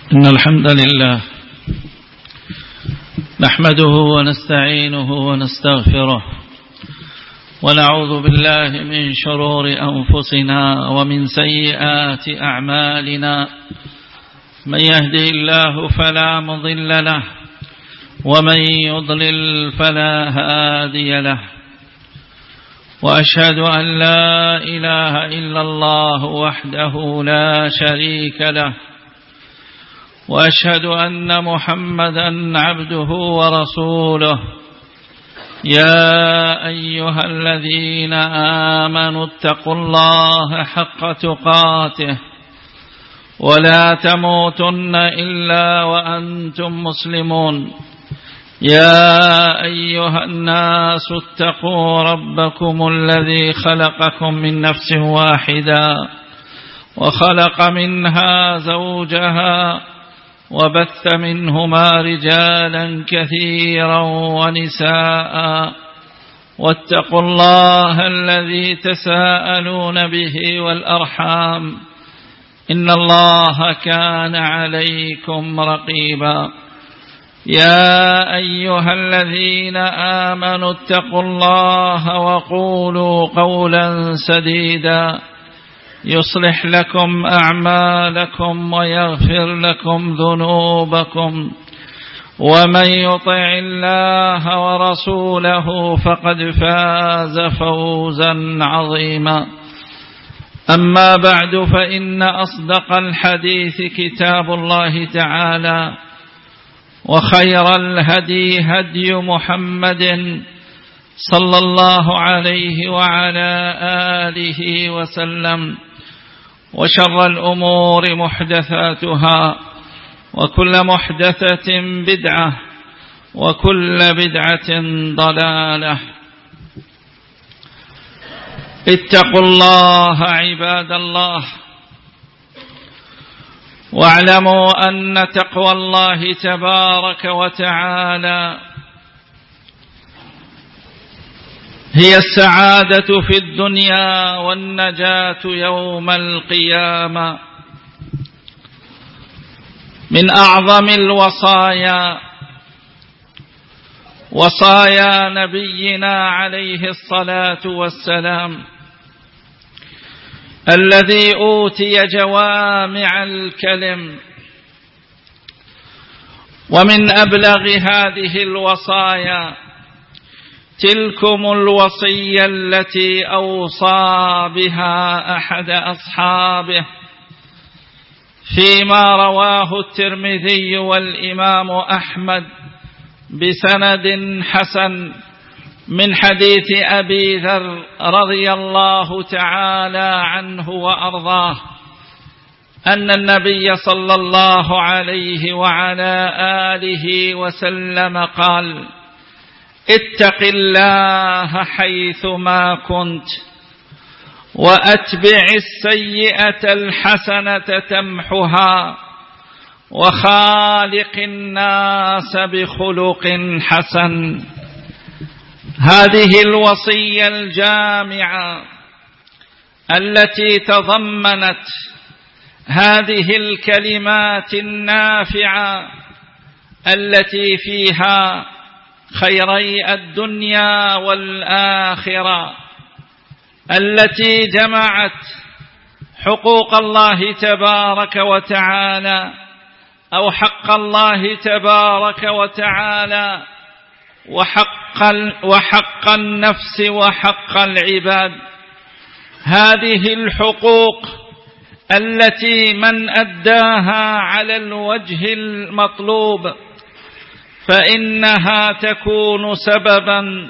إن الحمد لله نحمده ونستعينه ونستغفره ونعوذ بالله من شرور أنفسنا ومن سيئات أعمالنا. من يهده الله فلا مضل له ومن يضلل فلا هادي له، وأشهد أن لا إله إلا الله وحده لا شريك له، وأشهد أن محمدا عبده ورسوله. يا أيها الذين آمنوا اتقوا الله حق تقاته ولا تموتن إلا وأنتم مسلمون. يا أيها الناس اتقوا ربكم الذي خلقكم من نفس واحدة وخلق منها زوجها وبث منهما رجالا كثيرا ونساء، واتقوا الله الذي تساءلون به والأرحام إن الله كان عليكم رقيبا. يا أيها الذين آمنوا اتقوا الله وقولوا قولا سديدا يصلح لكم أعمالكم ويغفر لكم ذنوبكم، ومن يطع الله ورسوله فقد فاز فوزا عظيما. أما بعد، فإن أصدق الحديث كتاب الله تعالى، وخير الهدي هدي محمد صلى الله عليه وعلى آله وسلم، وشر الأمور محدثاتها، وكل محدثة بدعة، وكل بدعة ضلالة. اتقوا الله عباد الله، واعلموا أن تقوى الله تبارك وتعالى هي السعادة في الدنيا والنجاة يوم القيامة. من أعظم الوصايا وصايا نبينا عليه الصلاة والسلام الذي أوتي جوامع الكلم، ومن أبلغ هذه الوصايا تلكم الوصية التي أوصى بها أحد أصحابه فيما رواه الترمذي والإمام أحمد بسند حسن من حديث أبي ذر رضي الله تعالى عنه وأرضاه أن النبي صلى الله عليه وعلى آله وسلم قال: اتق الله حيثما كنت، وأتبع السيئة الحسنة تمحها، وخالق الناس بخلق حسن. هذه الوصية الجامعة التي تضمنت هذه الكلمات النافعة التي فيها خيري الدنيا والآخرة، التي جمعت حقوق الله تبارك وتعالى أو حق الله تبارك وتعالى وحق النفس وحق العباد. هذه الحقوق التي من أداها على الوجه المطلوب فإنها تكون سببا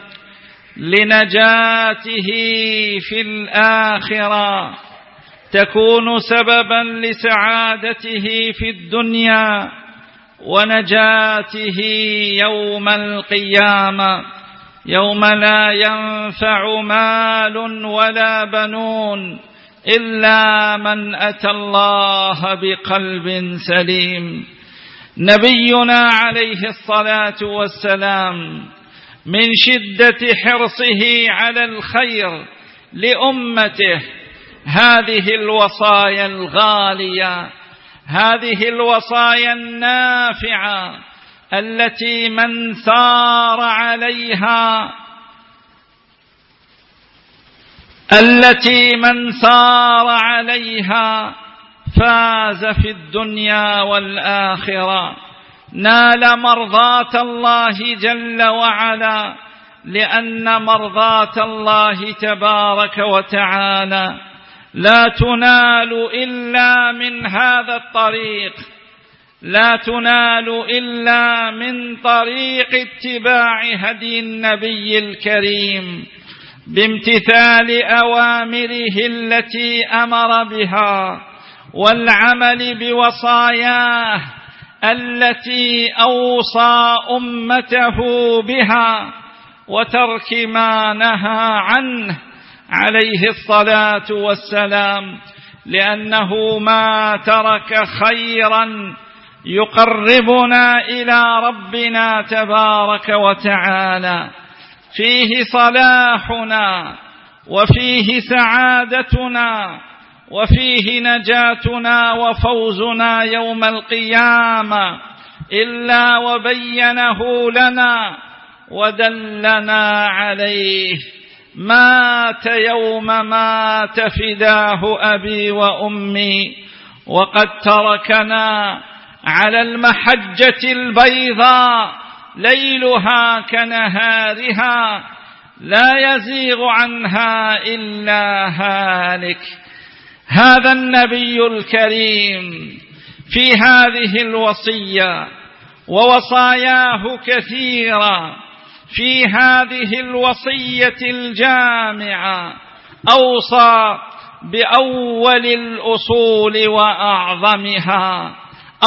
لنجاته في الآخرة، تكون سببا لسعادته في الدنيا ونجاته يوم القيامة، يوم لا ينفع مال ولا بنون إلا من أتى الله بقلب سليم. نبينا عليه الصلاة والسلام من شدة حرصه على الخير لأمته هذه الوصايا الغالية هذه الوصايا النافعة التي من سار عليها فاز في الدنيا والآخرة، نال مرضاة الله جل وعلا، لأن مرضاة الله تبارك وتعالى لا تنال إلا من هذا الطريق، لا تنال إلا من طريق اتباع هدي النبي الكريم بامتثال أوامره التي أمر بها، والعمل بوصاياه التي أوصى أمته بها، وترك ما نهى عنه عليه الصلاة والسلام، لأنه ما ترك خيرا يقربنا إلى ربنا تبارك وتعالى، فيه صلاحنا وفيه سعادتنا وفيه نجاتنا وفوزنا يوم القيامة، إلا وبينه لنا ودلنا عليه. مات يوم مات فداه أبي وأمي، وقد تركنا على المحجة البيضاء ليلها كنهارها لا يزيغ عنها إلا هالك. هذا النبي الكريم في هذه الوصية، ووصاياه كثيرة، في هذه الوصية الجامعة أوصى بأول الأصول وأعظمها،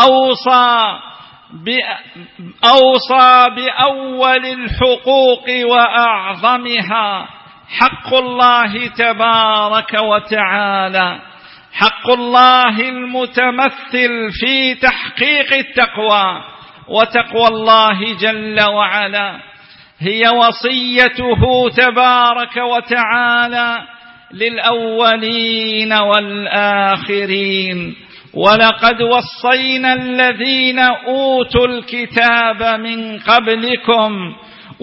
أوصى بأول الحقوق وأعظمها، حق الله تبارك وتعالى، حق الله المتمثل في تحقيق التقوى، وتقوى الله جل وعلا هي وصيته تبارك وتعالى للأولين والآخرين. ولقد وصينا الذين أوتوا الكتاب من قبلكم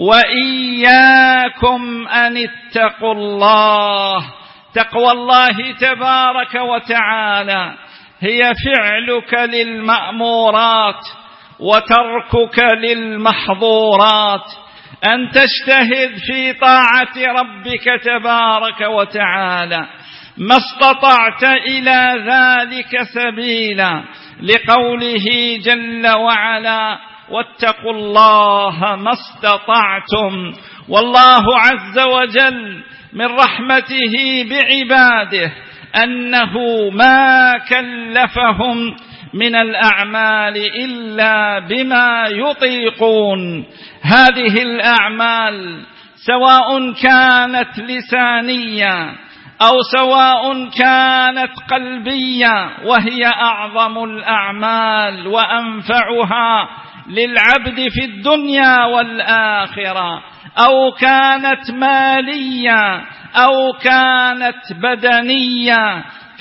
وإياكم أن اتقوا الله. تقوى الله تبارك وتعالى هي فعلك للمأمورات وتركك للمحظورات، أن تجتهد في طاعة ربك تبارك وتعالى ما استطعت إلى ذلك سبيلا، لقوله جل وعلا: واتقوا الله ما استطعتم. والله عز وجل من رحمته بعباده أنه ما كلفهم من الأعمال إلا بما يطيقون. هذه الأعمال سواء كانت لسانية أو سواء كانت قلبية، وهي أعظم الأعمال وأنفعها للعبد في الدنيا والآخرة، أو كانت مالية أو كانت بدنية،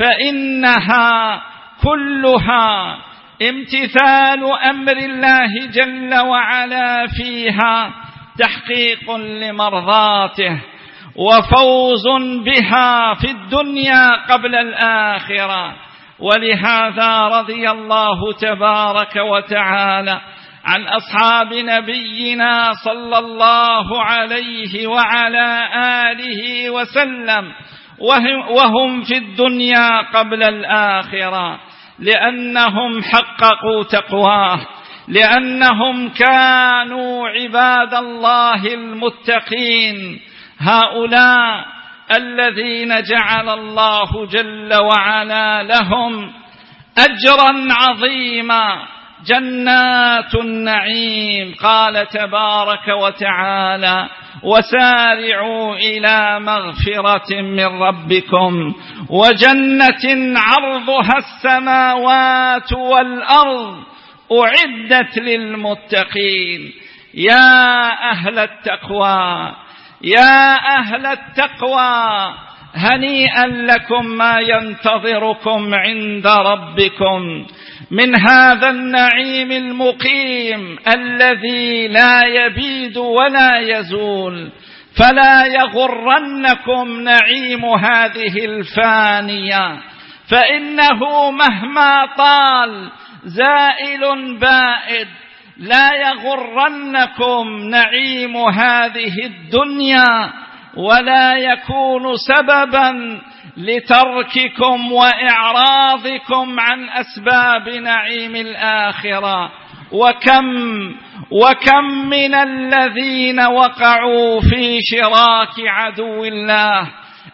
فإنها كلها امتثال أمر الله جل وعلا فيها تحقيق لمرضاته وفوز بها في الدنيا قبل الآخرة. ولهذا رضي الله تبارك وتعالى عن أصحاب نبينا صلى الله عليه وعلى آله وسلم وهم في الدنيا قبل الآخرة، لأنهم حققوا تقواه، لأنهم كانوا عباد الله المتقين. هؤلاء الذين جعل الله جل وعلا لهم أجرا عظيما، جنات النعيم. قال تبارك وتعالى: وسارعوا إلى مغفرة من ربكم وجنة عرضها السماوات والأرض أعدت للمتقين. يا أهل التقوى، يا أهل التقوى، هنيئا لكم ما ينتظركم عند ربكم من هذا النعيم المقيم الذي لا يبيد ولا يزول. فلا يغرنكم نعيم هذه الفانية، فإنه مهما طال زائل بائد. لا يغرنكم نعيم هذه الدنيا، ولا يكون سببا لترككم وإعراضكم عن أسباب نعيم الآخرة. وكم من الذين وقعوا في شراك عدو الله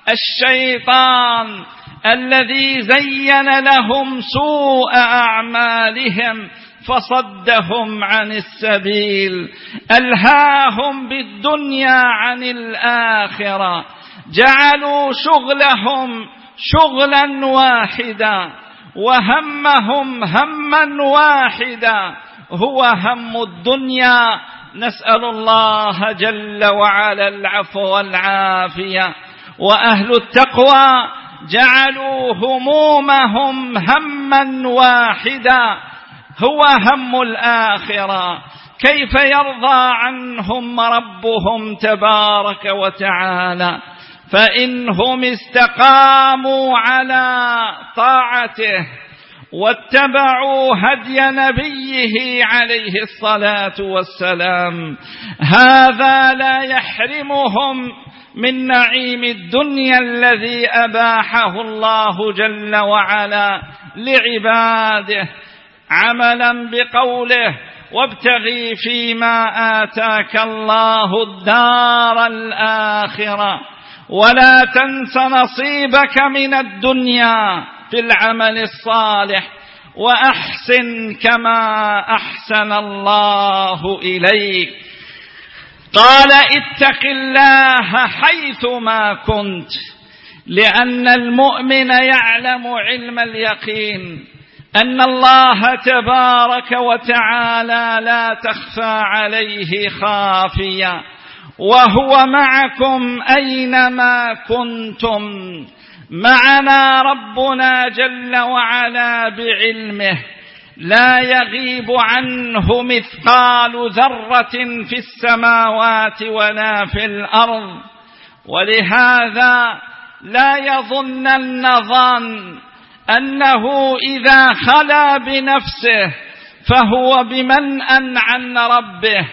الشيطان الذي زين لهم سوء أعمالهم فصدهم عن السبيل، ألهاهم بالدنيا عن الآخرة، جعلوا شغلهم شغلا واحدا وهمهم هما واحدا، هو هم الدنيا. نسأل الله جل وعلا العفو والعافية. وأهل التقوى جعلوا همومهم هما واحدا، هو هم الآخرة. كيف يرضى عنهم ربهم تبارك وتعالى؟ فإنهم استقاموا على طاعته واتبعوا هدي نبيه عليه الصلاة والسلام، هذا لا يحرمهم من نعيم الدنيا الذي أباحه الله جل وعلا لعباده، عملا بقوله: وابتغي فيما آتاك الله الدار الآخرة ولا تنس نصيبك من الدنيا في العمل الصالح وأحسن كما أحسن الله إليك. قال: اتق الله حيثما كنت، لأن المؤمن يعلم علم اليقين أن الله تبارك وتعالى لا تخفى عليه خافية، وهو معكم أينما كنتم. معنا ربنا جل وعلا بعلمه، لا يغيب عنه مثقال ذرة في السماوات ولا في الأرض. ولهذا لا يظنن ظن أنه إذا خلا بنفسه فهو بمنأ عن ربه.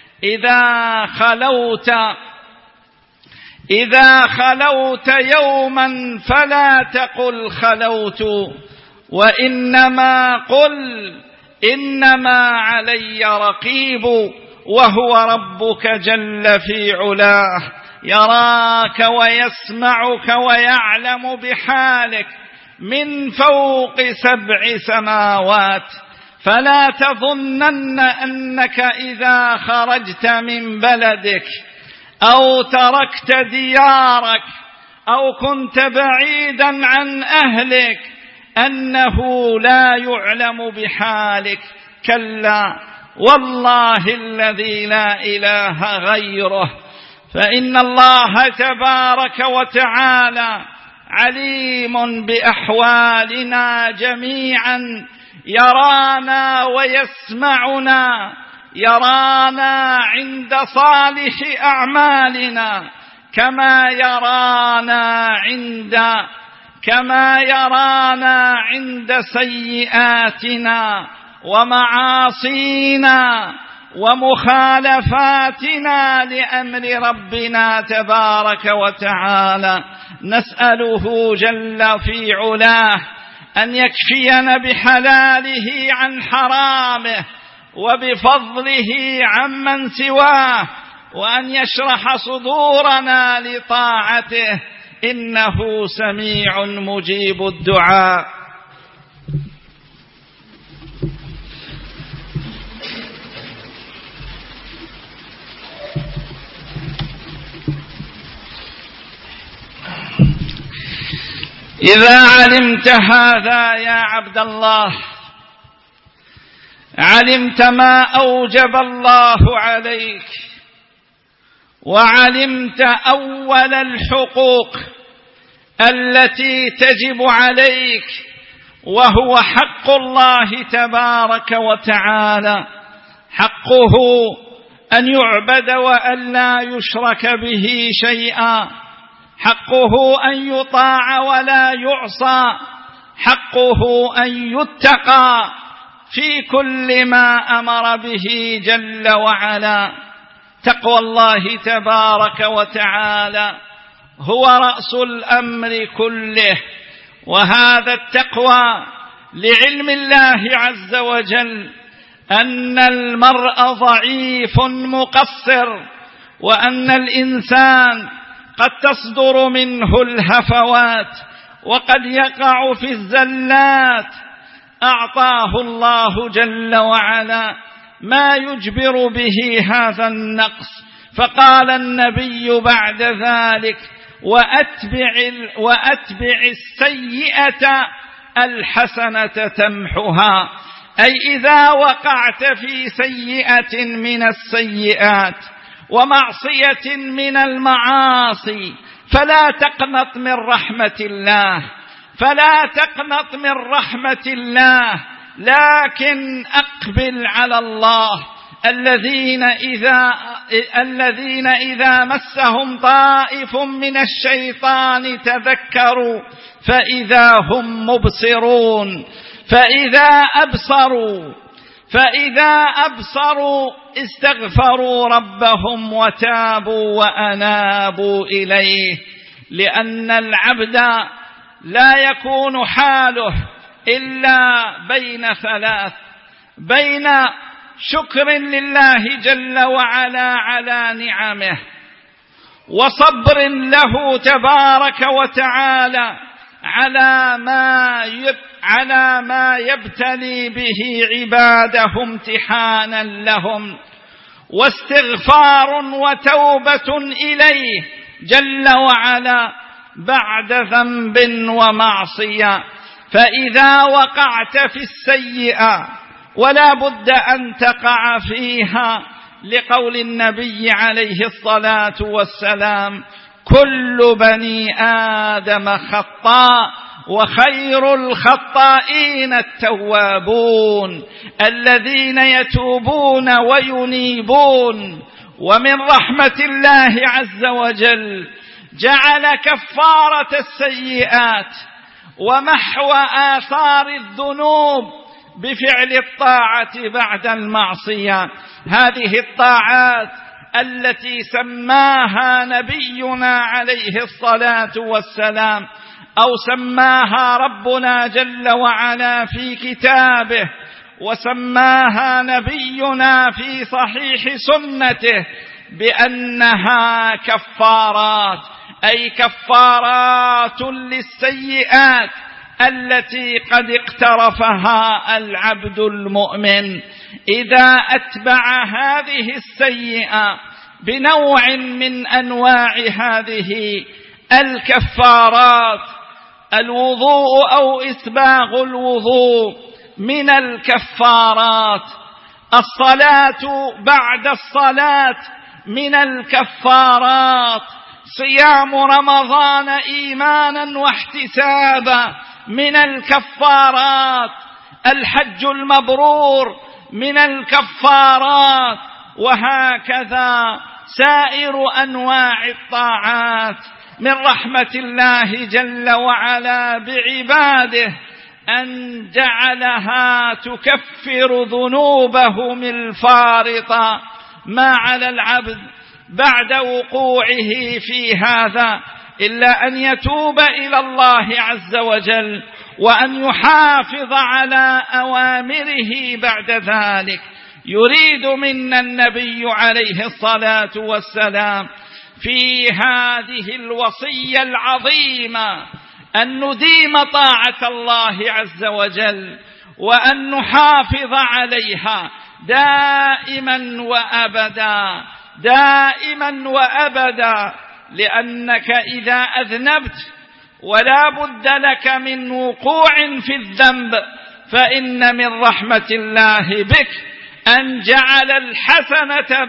إذا خلوت يوما فلا تقل خلوت، وإنما قل إنما علي رقيب، وهو ربك جل في علاه يراك ويسمعك ويعلم بحالك من فوق 7 سماوات. فلا تظنن أنك إذا خرجت من بلدك أو تركت ديارك أو كنت بعيدا عن أهلك أنه لا يعلم بحالك. كلا والله الذي لا إله غيره، فإن الله تبارك وتعالى عليم بأحوالنا جميعا، يرانا ويسمعنا، يرانا عند صالح أعمالنا كما يرانا عند سيئاتنا ومعاصينا ومخالفاتنا لأمر ربنا تبارك وتعالى. نسأله جل في علاه أن يكفينا بحلاله عن حرامه وبفضله عمن سواه، وأن يشرح صدورنا لطاعته، إنه سميع مجيب الدعاء. إذا علمت هذا يا عبد الله، علمت ما أوجب الله عليك، وعلمت أول الحقوق التي تجب عليك، وهو حق الله تبارك وتعالى. حقه أن يعبد وأن لا يشرك به شيئا، حقه أن يطاع ولا يعصى، حقه أن يتقى في كل ما أمر به جل وعلا. تقوى الله تبارك وتعالى هو رأس الأمر كله، وهذا التقوى لعلم الله عز وجل أن المرء ضعيف مقصر، وأن الإنسان قد تصدر منه الهفوات وقد يقع في الزلات. أعطاه الله جل وعلا ما يجبر به هذا النقص، فقال النبي بعد ذلك: وأتبع السيئة الحسنة تمحها. أي إذا وقعت في سيئة من السيئات ومعصية من المعاصي فلا تقنط من رحمة الله، فلا تقنط من رحمة الله، لكن أقبل على الله. الذين إذا مسهم طائف من الشيطان تذكروا فإذا هم مبصرون، فإذا أبصروا استغفروا ربهم وتابوا وأنابوا إليه. لأن العبد لا يكون حاله إلا بين ثلاث: بين شكر لله جل وعلا على نعمه، وصبر له تبارك وتعالى على ما يبتلي به عباده امتحانا لهم، واستغفار وتوبة إليه جل وعلا بعد ذنب ومعصية. فإذا وقعت في السيئة ولا بد أن تقع فيها، لقول النبي عليه الصلاة والسلام: كل بني آدم خطاء وخير الخطائين التوابون، الذين يتوبون وينيبون. ومن رحمة الله عز وجل جعل كفارة السيئات ومحو آثار الذنوب بفعل الطاعة بعد المعصية. هذه الطاعات التي سماها نبينا عليه الصلاة والسلام، أو سماها ربنا جل وعلا في كتابه، وسماها نبينا في صحيح سنته بأنها كفارات، أي كفارات للسيئات التي قد اقترفها العبد المؤمن. إذا أتبع هذه السيئة بنوع من أنواع هذه الكفارات، الوضوء أو إسباغ الوضوء من الكفارات، الصلاة بعد الصلاة من الكفارات، صيام رمضان إيمانا واحتسابا من الكفارات، الحج المبرور من الكفارات، وهكذا سائر أنواع الطاعات. من رحمة الله جل وعلا بعباده أن جعلها تكفر ذنوبهم الفارطة. ما على العبد بعد وقوعه في هذا إلا أن يتوب إلى الله عز وجل، وأن يحافظ على أوامره بعد ذلك. يريد منا النبي عليه الصلاة والسلام في هذه الوصية العظيمة أن نديم طاعة الله عز وجل، وأن نحافظ عليها دائما وأبدا، دائما وأبدا. لأنك إذا أذنبت ولا بد لك من وقوع في الذنب، فإن من رحمة الله بك أن جعل الحسنة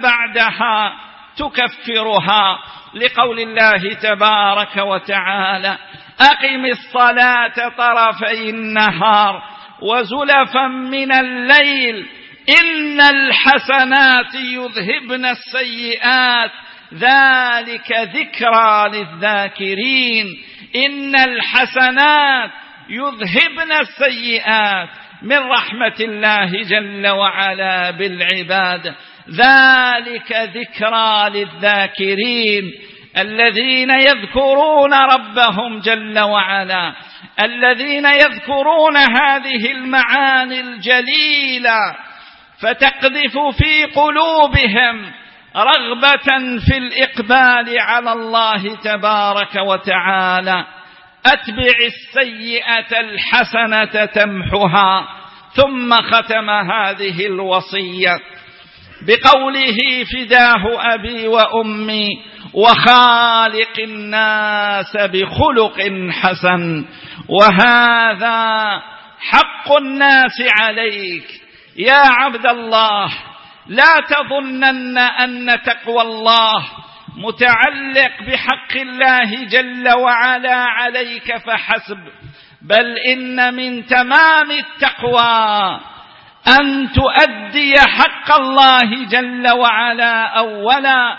بعدها تكفرها، لقول الله تبارك وتعالى: أقم الصلاة طرفي النهار وزلفا من الليل إن الحسنات يذهبن السيئات ذلك ذكرى للذاكرين. إن الحسنات يذهبن السيئات من رحمة الله جل وعلا بالعباد، ذلك ذكرى للذاكرين الذين يذكرون ربهم جل وعلا، الذين يذكرون هذه المعاني الجليلة فتقذف في قلوبهم رغبة في الإقبال على الله تبارك وتعالى. أتبع السيئة الحسنة تمحها، ثم ختم هذه الوصية بقوله فداه أبي وأمي وخالق الناس بخلق حسن. وهذا حق الناس عليك يا عبد الله، لا تظنن أن تقوى الله متعلق بحق الله جل وعلا عليك فحسب، بل إن من تمام التقوى أن تؤدي حق الله جل وعلا أولا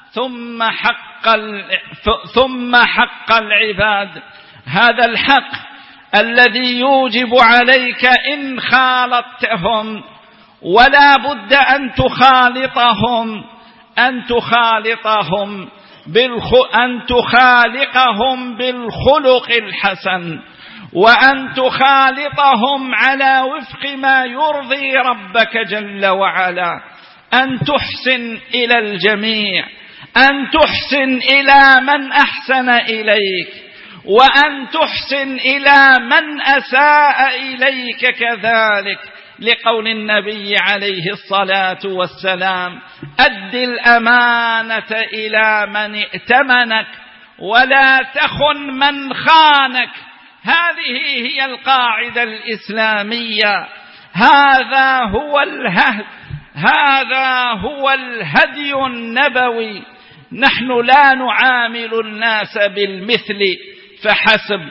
ثم حق العباد. هذا الحق الذي يوجب عليك إن خالطتهم، ولا بد أن تخالقهم بالخلق الحسن، وأن تخالطهم على وفق ما يرضي ربك جل وعلا، أن تحسن إلى الجميع، أن تحسن إلى من أحسن إليك، وأن تحسن إلى من أساء إليك كذلك، لقول النبي عليه الصلاة والسلام أد الأمانة إلى من ائتمنك ولا تخن من خانك. هذه هي القاعدة الإسلامية، هذا هو الهدي النبوي. نحن لا نعامل الناس بالمثل فحسب،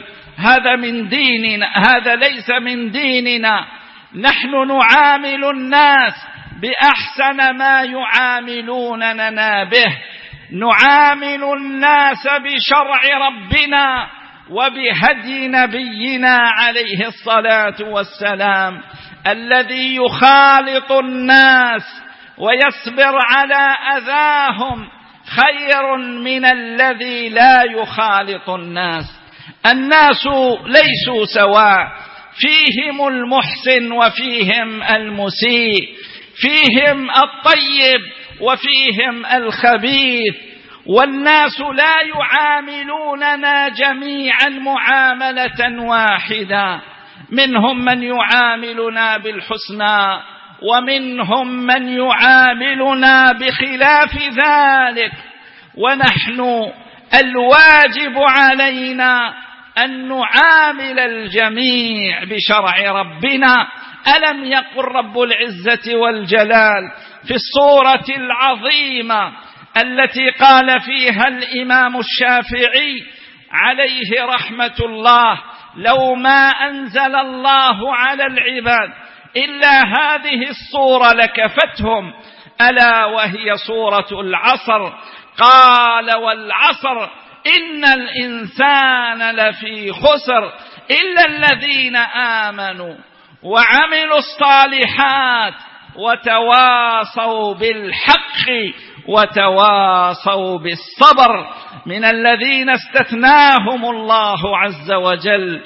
هذا ليس من ديننا. نحن نعامل الناس بأحسن ما يعاملوننا به، نعامل الناس بشرع ربنا وبهدي نبينا عليه الصلاة والسلام، الذي يخالط الناس ويصبر على أذاهم خير من الذي لا يخالط الناس. الناس ليسوا سواء، فيهم المحسن وفيهم المسيء، فيهم الطيب وفيهم الخبيث، والناس لا يعاملوننا جميعا معاملة واحدة، منهم من يعاملنا بالحسنى ومنهم من يعاملنا بخلاف ذلك. ونحن الواجب علينا أن نعامل الجميع بشرع ربنا. ألم يقل رب العزة والجلال في السورة العظيمة التي قال فيها الإمام الشافعي عليه رحمة الله لو ما أنزل الله على العباد إلا هذه الصورة لكفتهم، ألا وهي سورة العصر. قال والعصر إن الإنسان لفي خسر إلا الذين آمنوا وعملوا الصالحات وتواصوا بالحق وتواصوا بالصبر. من الذين استثناهم الله عز وجل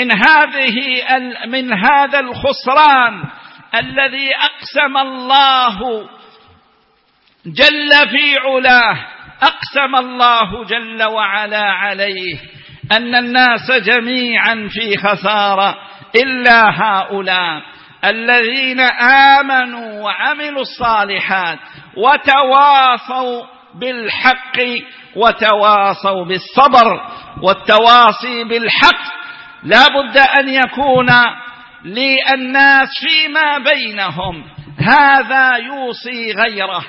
من هذا الخسران الذي أقسم الله جل في علاه، أقسم الله جل وعلا عليه أن الناس جميعا في خسارة إلا هؤلاء الذين آمنوا وعملوا الصالحات وتواصوا بالحق وتواصوا بالصبر. والتواصي بالحق لا بد أن يكون للناس فيما بينهم، هذا يوصي غيره.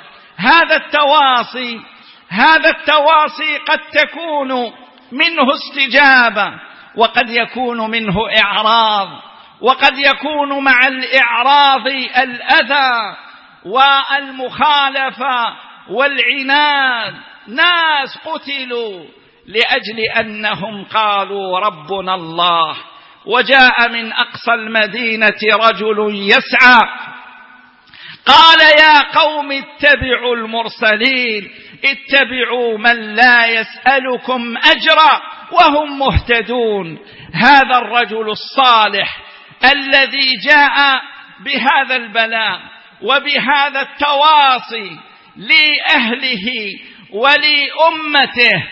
هذا التواصي قد تكون منه استجابة وقد يكون منه إعراض، وقد يكون مع الإعراض الأذى والمخالفة والعناد. ناس قتلوا لأجل أنهم قالوا ربنا الله، وجاء من أقصى المدينة رجل يسعى قال يا قوم اتبعوا المرسلين، اتبعوا من لا يسألكم أجرا وهم مهتدون. هذا الرجل الصالح الذي جاء بهذا البلاء وبهذا التواصي لأهله ولأمته،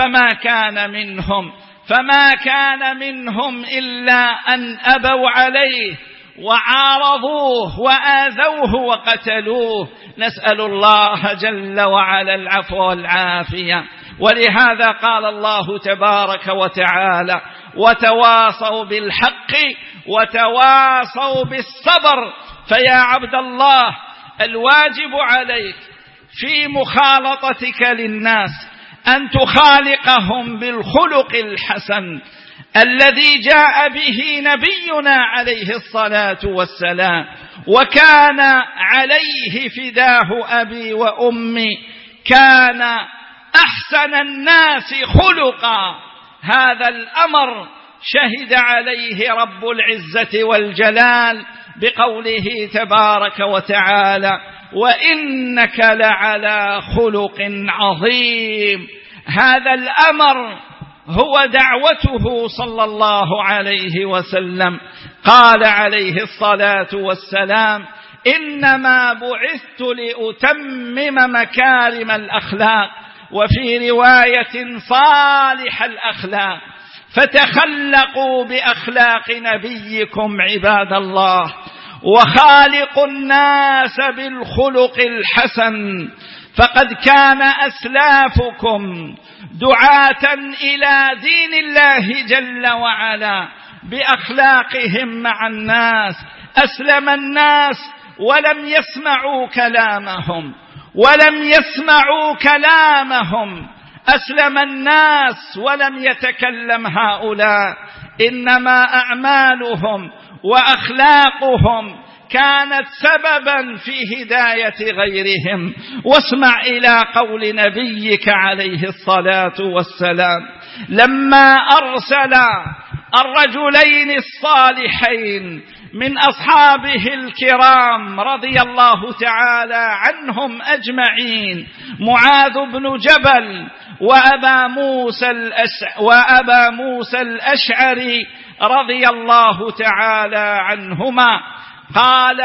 فما كان منهم إلا أن أبوا عليه وعارضوه وآذوه وقتلوه. نسأل الله جل وعلا العفو والعافية. ولهذا قال الله تبارك وتعالى وتواصوا بالحق وتواصوا بالصبر. فيا عبد الله، الواجب عليك في مخالطتك للناس أن تخالقهم بالخلق الحسن الذي جاء به نبينا عليه الصلاة والسلام، وكان عليه فداه أبي وأمي، كان أحسن الناس خلقا. هذا الأمر شهد عليه رب العزة والجلال بقوله تبارك وتعالى وإنك لعلى خلق عظيم. هذا الأمر هو دعوته صلى الله عليه وسلم. قال عليه الصلاة والسلام إنما بعثت لأتمم مكارم الأخلاق، وفي رواية صالح الأخلاق. فتخلقوا بأخلاق نبيكم عباد الله، وخالقوا الناس بالخلق الحسن. فقد كان أسلافكم دعاة إلى دين الله جل وعلا بأخلاقهم مع الناس. أسلم الناس ولم يسمعوا كلامهم، أسلم الناس ولم يتكلم هؤلاء، إنما أعمالهم وأخلاقهم كانت سببا في هداية غيرهم. واسمع إلى قول نبيك عليه الصلاة والسلام لما أرسل الرجلين الصالحين من أصحابه الكرام رضي الله تعالى عنهم أجمعين، معاذ بن جبل وأبا موسى الأشعري رضي الله تعالى عنهما، قال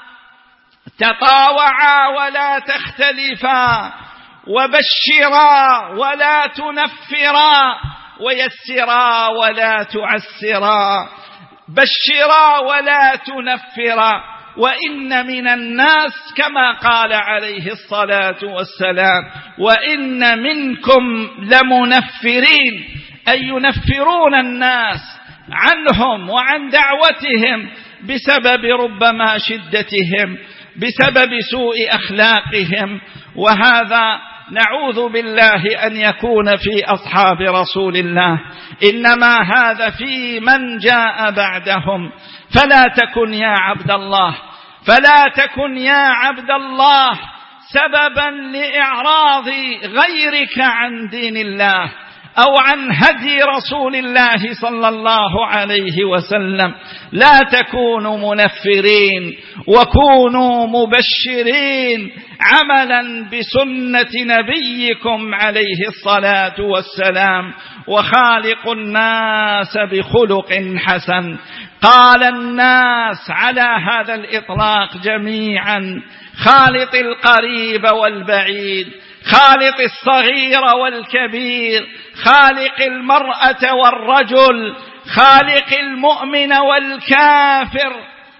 تطاوعا ولا تختلفا، وبشرا ولا تنفرا، ويسرا ولا تعسرا. بشرا ولا تنفرا. وإن من الناس كما قال عليه الصلاة والسلام وإن منكم لمنفرين، أي ينفرون الناس عنهم وعن دعوتهم بسبب ربما شدتهم، بسبب سوء أخلاقهم. وهذا نعوذ بالله أن يكون في أصحاب رسول الله، إنما هذا في من جاء بعدهم. فلا تكن يا عبد الله سببا لإعراض غيرك عن دين الله أو عن هدي رسول الله صلى الله عليه وسلم. لا تكونوا منفرين، وكونوا مبشرين عملا بسنة نبيكم عليه الصلاة والسلام. وخالقوا الناس بخلق حسن. قال الناس على هذا الإطلاق جميعا: خالط القريب والبعيد، خالق الصغير والكبير، خالق المرأة والرجل، خالق المؤمن والكافر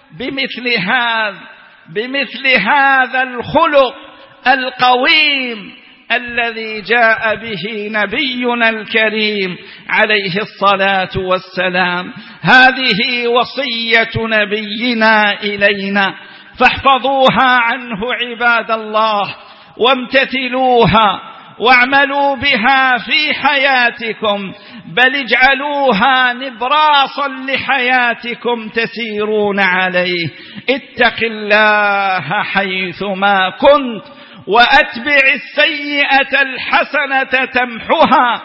بمثل هذا الخلق القويم الذي جاء به نبينا الكريم عليه الصلاة والسلام. هذه وصية نبينا إلينا، فاحفظوها عنه عباد الله، وامتثلوها واعملوا بها في حياتكم، بل اجعلوها نبراسا لحياتكم تسيرون عليه. اتق الله حيثما كنت، وأتبع السيئة الحسنة تمحها،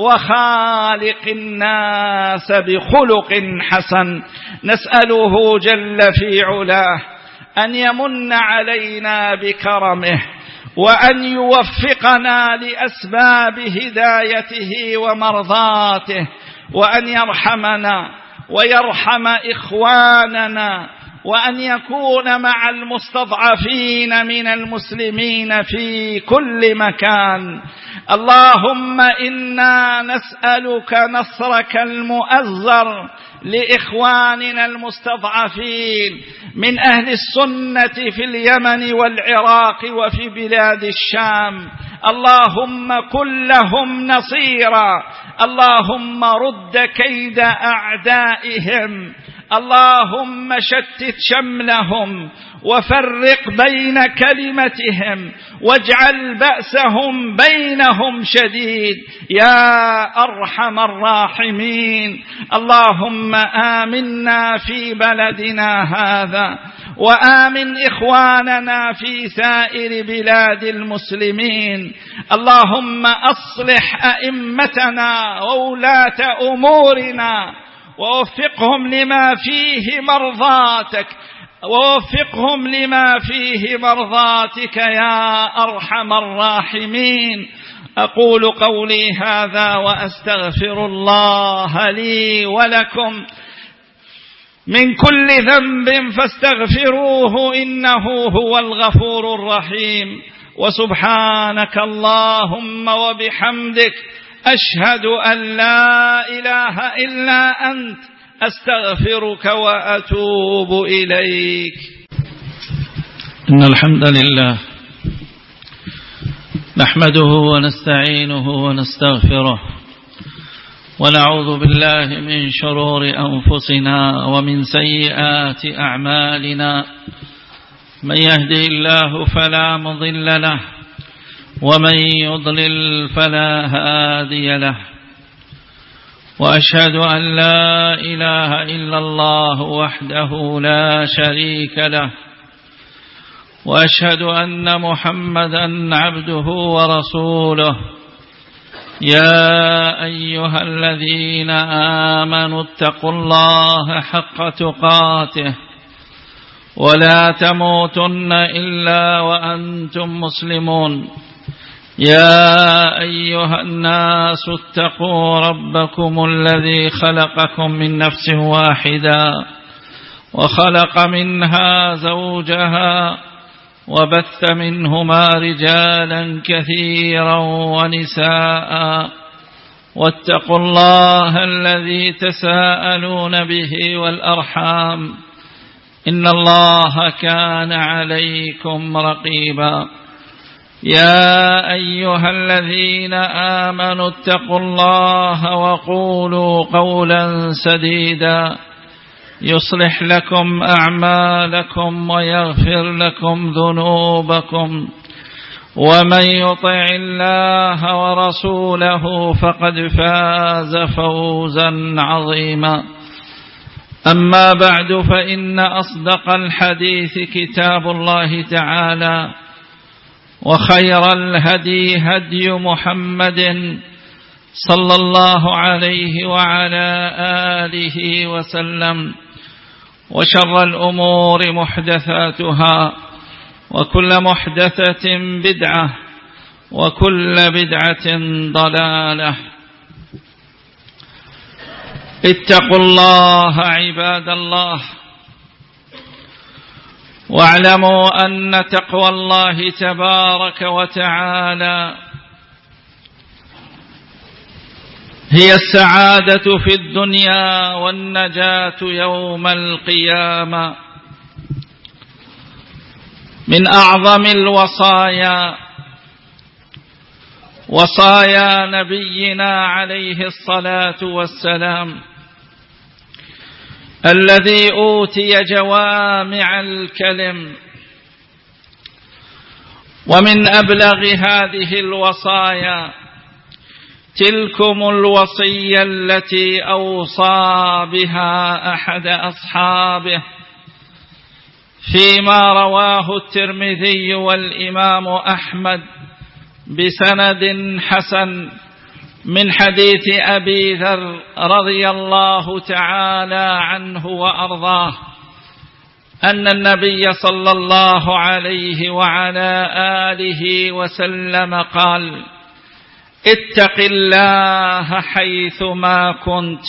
وخالق الناس بخلق حسن. نسأله جل في علاه أن يمن علينا بكرمه، وأن يوفقنا لأسباب هدايته ومرضاته، وأن يرحمنا ويرحم إخواننا، وأن يكون مع المستضعفين من المسلمين في كل مكان. اللهم إنا نسألك نصرك المؤزر لإخواننا المستضعفين من أهل السنة في اليمن والعراق وفي بلاد الشام. اللهم كن لهم نصيرا، اللهم رد كيد أعدائهم، اللهم شتت شملهم وفرق بين كلمتهم، واجعل بأسهم بينهم شديد يا أرحم الراحمين. اللهم آمنا في بلدنا هذا، وآمن إخواننا في سائر بلاد المسلمين. اللهم أصلح أئمتنا وولاة أمورنا، ووفقهم لما فيه مرضاتك، ووفقهم لما فيه مرضاتك يا أرحم الراحمين. أقول قولي هذا وأستغفر الله لي ولكم من كل ذنب فاستغفروه إنه هو الغفور الرحيم. وسبحانك اللهم وبحمدك أشهد أن لا إله إلا أنت أستغفرك وأتوب إليك. إن الحمد لله نحمده ونستعينه ونستغفره، ونعوذ بالله من شرور أنفسنا ومن سيئات أعمالنا. من يهده الله فلا مضل له، ومن يضلل فلا هادي له. وأشهد أن لا إله إلا الله وحده لا شريك له، وأشهد أن محمدا عبده ورسوله. يا أيها الذين آمنوا اتقوا الله حق تقاته، ولا تموتن إلا وأنتم مسلمون. يا أيها الناس اتقوا ربكم الذي خلقكم من نفس واحدة، وخلق منها زوجها، وبث منهما رجالا كثيرا ونساء. واتقوا الله الذي تساءلون به والأرحام، إن الله كان عليكم رقيبا. يا أيها الذين آمنوا اتقوا الله وقولوا قولا سديدا يصلح لكم أعمالكم ويغفر لكم ذنوبكم، ومن يطع الله ورسوله فقد فاز فوزا عظيما. أما بعد، فإن أصدق الحديث كتاب الله تعالى، وخير الهدي هدي محمد صلى الله عليه وعلى آله وسلم، وشر الأمور محدثاتها، وكل محدثة بدعة، وكل بدعة ضلالة. اتقوا الله عباد الله، واعلموا أن تقوى الله تبارك وتعالى هي السعادة في الدنيا والنجاة يوم القيامة. من أعظم الوصايا وصايا نبينا عليه الصلاة والسلام الذي أوتي جوامع الكلم، ومن أبلغ هذه الوصايا تلكم الوصية التي أوصى بها أحد أصحابه فيما رواه الترمذي والإمام أحمد بسند حسن من حديث أبي ذر رضي الله تعالى عنه وأرضاه أن النبي صلى الله عليه وعلى آله وسلم قال: اتق الله حيثما كنت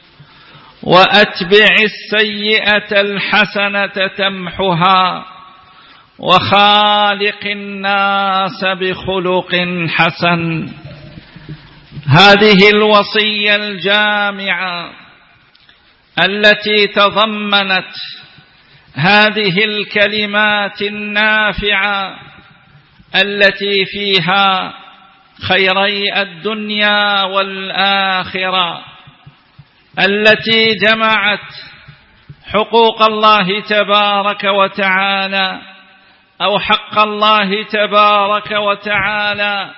وأتبع السيئة الحسنة تمحها وخالق الناس بخلق حسن. هذه الوصية الجامعة التي تضمنت هذه الكلمات النافعة التي فيها خيري الدنيا والآخرة، التي جمعت حقوق الله تبارك وتعالى أو حق الله تبارك وتعالى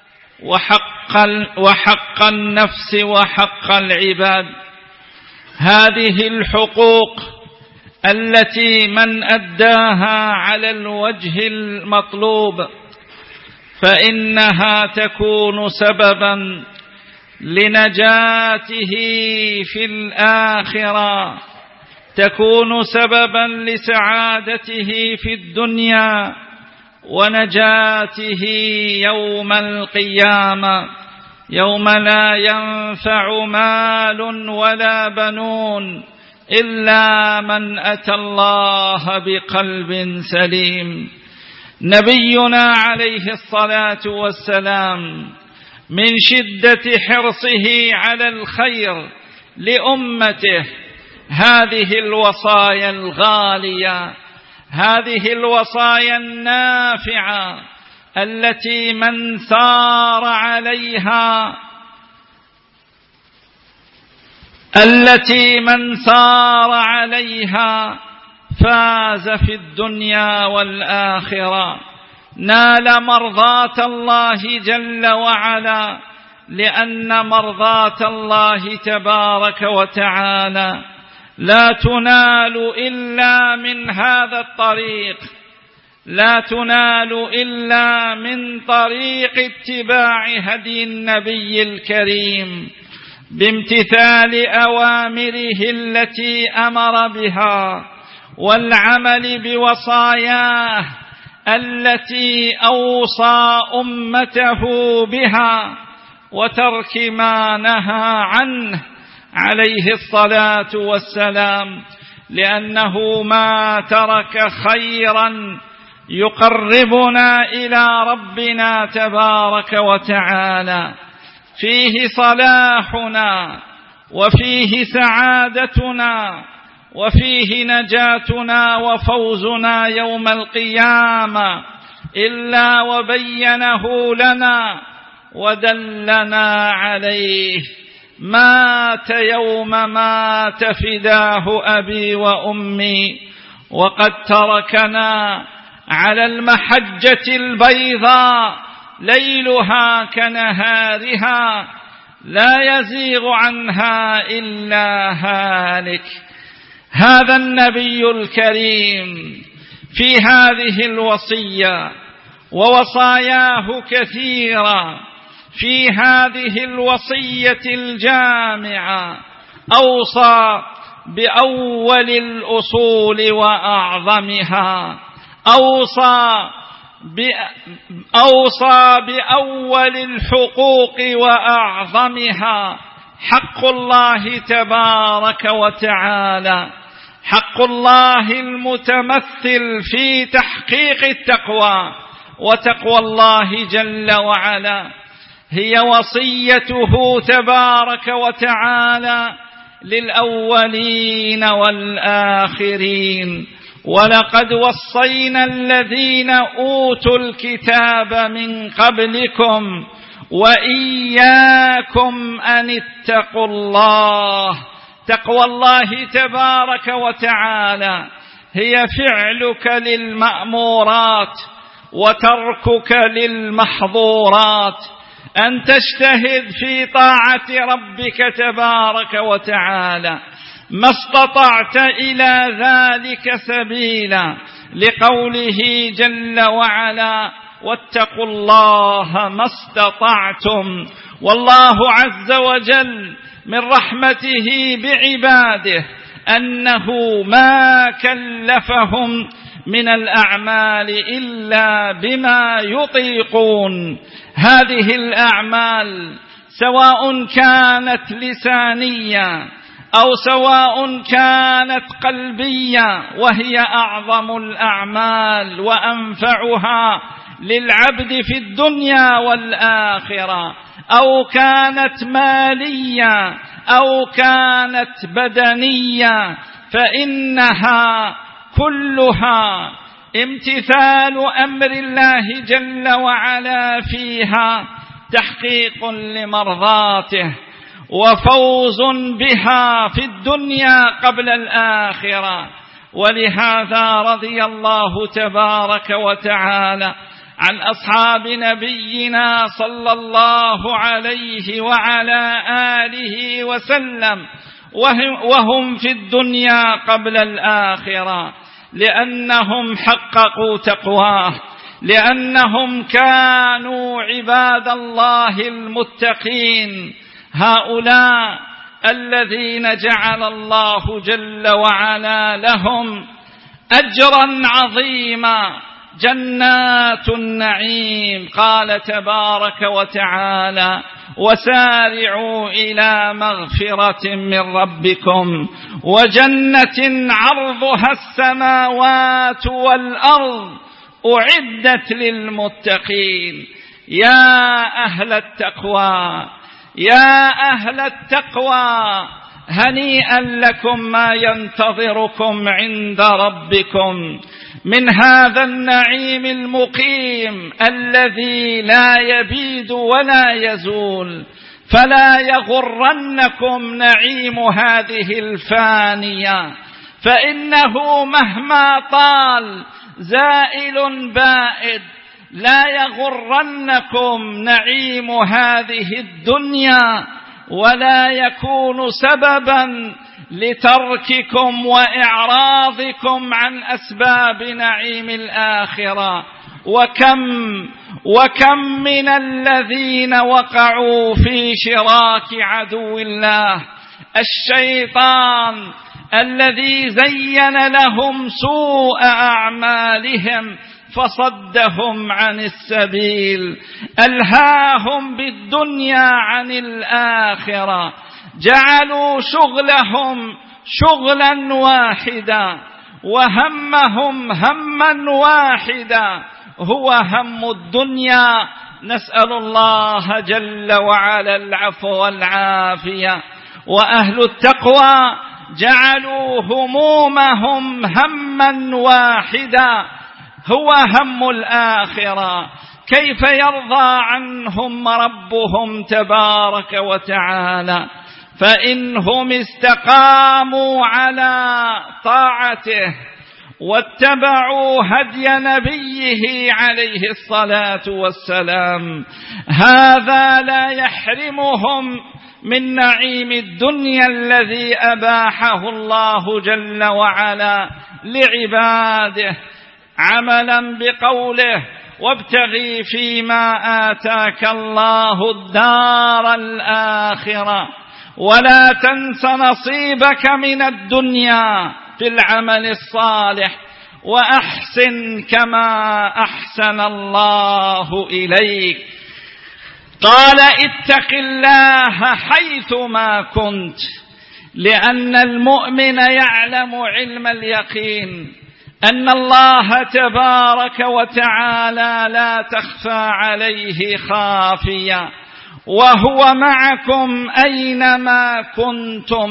وحق النفس وحق العباد. هذه الحقوق التي من أداها على الوجه المطلوب فإنها تكون سببا لنجاته في الآخرة، تكون سببا لسعادته في الدنيا ونجاته يوم القيامة، يوم لا ينفع مال ولا بنون إلا من أتى الله بقلب سليم. نبينا عليه الصلاة والسلام من شدة حرصه على الخير لأمته هذه الوصايا الغالية، هذه الوصايا النافعة التي من سار عليها فاز في الدنيا والآخرة، نال مرضاة الله جل وعلا، لأن مرضاة الله تبارك وتعالى لا تنال إلا من هذا الطريق، لا تنال إلا من طريق اتباع هدي النبي الكريم بامتثال أوامره التي أمر بها والعمل بوصاياه التي أوصى أمته بها وترك ما نهى عنه عليه الصلاة والسلام، لأنه ما ترك خيرا يقربنا إلى ربنا تبارك وتعالى فيه صلاحنا وفيه سعادتنا وفيه نجاتنا وفوزنا يوم القيامة إلا وبينه لنا ودلنا عليه. مات يوم مات فداه أبي وأمي، وقد تركنا على المحجة البيضاء ليلها كنهارها لا يزيغ عنها إلا هالك. هذا النبي الكريم في هذه الوصية ووصاياه كثيرة، في هذه الوصية الجامعة أوصى بأول الأصول وأعظمها، أوصى بأول الحقوق وأعظمها، حق الله تبارك وتعالى، حق الله المتمثل في تحقيق التقوى، وتقوى الله جل وعلا هي وصيته تبارك وتعالى للأولين والآخرين. ولقد وصينا الذين أوتوا الكتاب من قبلكم وإياكم أن اتقوا الله. تقوى الله تبارك وتعالى هي فعلك للمأمورات وتركك للمحظورات، أن تجتهد في طاعة ربك تبارك وتعالى ما استطعت إلى ذلك سبيلا، لقوله جل وعلا: واتقوا الله ما استطعتم. والله عز وجل من رحمته بعباده أنه ما كلفهم من الأعمال إلا بما يطيقون. هذه الأعمال سواء كانت لسانية أو سواء كانت قلبية، وهي أعظم الأعمال وأنفعها للعبد في الدنيا والآخرة، أو كانت مالية أو كانت بدنية، فإنها كلها امتثال أمر الله جل وعلا فيها تحقيق لمرضاته وفوز بها في الدنيا قبل الآخرة. ولهذا رضي الله تبارك وتعالى عن أصحاب نبينا صلى الله عليه وعلى آله وسلم وهم في الدنيا قبل الآخرة، لأنهم حققوا تقواه، لأنهم كانوا عباد الله المتقين. هؤلاء الذين جعل الله جل وعلا لهم أجرا عظيما، جنات النعيم. قال تبارك وتعالى: وسارعوا إلى مغفرة من ربكم وجنة عرضها السماوات والأرض أعدت للمتقين. يا أهل التقوى، يا أهل التقوى، هنيئا لكم ما ينتظركم عند ربكم من هذا النعيم المقيم الذي لا يبيد ولا يزول. فلا يغرنكم نعيم هذه الفانية، فإنه مهما طال زائل بائد. لا يغرنكم نعيم هذه الدنيا، ولا يكون سببا لترككم وإعراضكم عن أسباب نعيم الآخرة. وكم من الذين وقعوا في شراك عدو الله الشيطان، الذي زين لهم سوء أعمالهم فصدهم عن السبيل، ألهاهم بالدنيا عن الآخرة، جعلوا شغلهم شغلا واحدا وهمهم هما واحدا، هو هم الدنيا. نسأل الله جل وعلا العفو والعافية. وأهل التقوى جعلوا همومهم هما واحدا، هو هم الآخرة. كيف يرضى عنهم ربهم تبارك وتعالى؟ فإنهم استقاموا على طاعته واتبعوا هدي نبيه عليه الصلاة والسلام، هذا لا يحرمهم من نعيم الدنيا الذي أباحه الله جل وعلا لعباده، عملا بقوله: وابتغي فيما آتاك الله الدار الآخرة ولا تنس نصيبك من الدنيا في العمل الصالح وأحسن كما أحسن الله إليك. قال: اتق الله حيثما كنت، لأن المؤمن يعلم علم اليقين أن الله تبارك وتعالى لا تخفى عليه خافية، وهو معكم أينما كنتم.